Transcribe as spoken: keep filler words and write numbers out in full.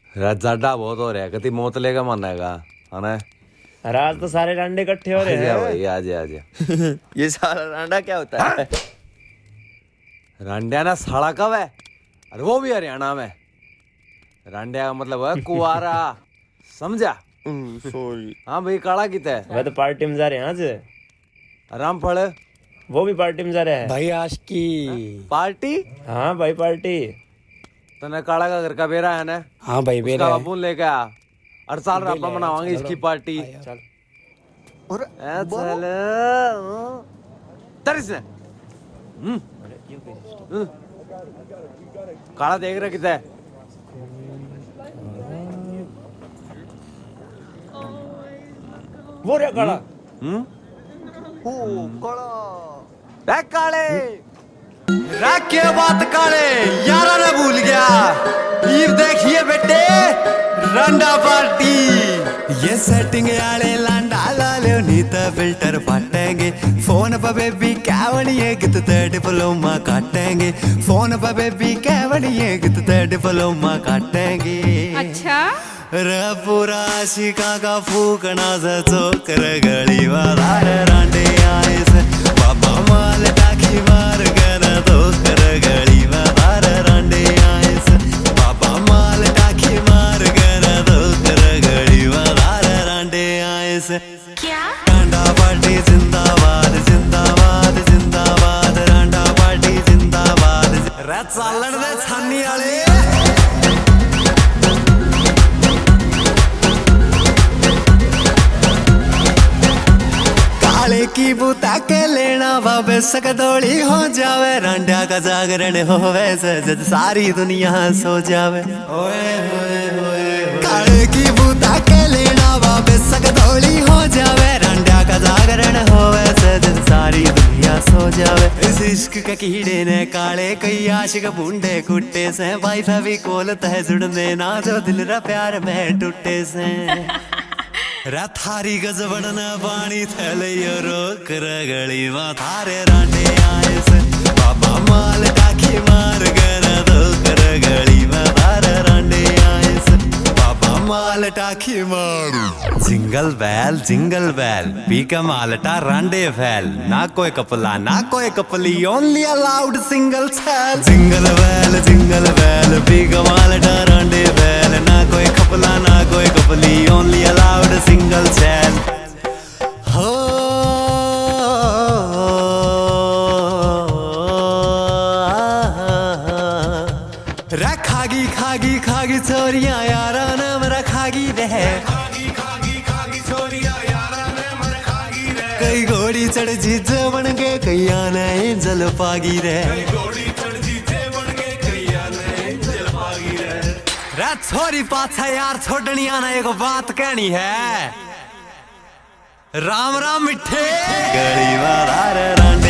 जाडा बहुत हो रहा है कति मौत लेगा मानेगा है ना। अरे आज तो सारे रांडे इकट्ठे हो रहे हैं भाई आज आज ये सारा रांडा क्या होता है? रांडिया ना साड़ा कब है? अरे वो भी हरियाणा में। रांडिया का मतलब है कुआरा, समझा? सॉरी। हाँ भाई काला कितना है? मैं तो पार्टी में जा रहे हैं आज। आराम पड़े। वो भी पार्टी में जा रहे हैं भाई आज की पार्टी। हाँ भाई पार्टी। तने काला का घर का बेरा है ना? हाँ भाई बेरा है। बाबू लेके आ। हर साल रापा मनावांगे इसकी पार्टी। चल और चल तरिस ने काला देख रहा कितना है? वो रे काला। हम्म ओ काला काले रख के बात काले यारा ने भूल गया। ईव देखिए बेटे रंडा पार्टी ये सेटिंग आले लांडा लाले नीता फिल्टर फाटेंगे फोन पर बेबी कैवड़िए कितने डिप्लोमा काटेंगे फोन पर बेबी कैवड़िए कितने डिप्लोमा काटेंगे। अच्छा रे पूरा शिका का फूकना से चोकर गली वाला रांडे आए से बाबा माल टाकी मार कर दो कर गली वाला रांडे आए से बाबा माल टाकी मार कर दो कर गली वाला रांडे आए से। क्या रांडा पार्टी जिंदाबाद जिंदाबाद जिंदाबाद रांडा पार्टी जिंदाबाद। रे चालन दे छानी वाले काले की बूता के लेना बाबे सकदोड़ी हो जावे रांडा का जागरण होवे जद सारी दुनिया सो जावे। ओए होए होए काले की बूता के लेना बाबे सकदोड़ी हो जावे रांडा का जागरण होवे जद सारी दुनिया सो जावे। इस इश्क के कीड़े ने काले कई आशिक बूंडे कुट्टे से भाई फैवी कोल तह जुड़ने ना जो दिल रा प्यार में टूटे से। रा थारी गजबड़न पानी थैले रोक रगड़ी वा थारे रांडे आए से बाबा माल टाकी मार कर दो कर गड़ी वा थारे रांडे आए से बाबा माल टाकी मार। जिंगल बैल जिंगल बैल पी का मालटा रांडे फैल ना कोई कपला ना कोई कपली ओनली अलाउड सिंगल छैल। जिंगल बैल जिंगल बैल पी का मालटा रांडे फैल ना कोई कपला ना कोई कपली ओनली अलाउड सिंगल छैल। हो रे खागी खागी खागी चोरियां यारा नाम रखागी रहे कई घोड़ी चढ़ जीजे बन गए कई आना एंजल पागी रे रे छोरी पाछा यार छोड़नी आना एक बात कहनी है राम राम मिठे गली वाला रे रांडे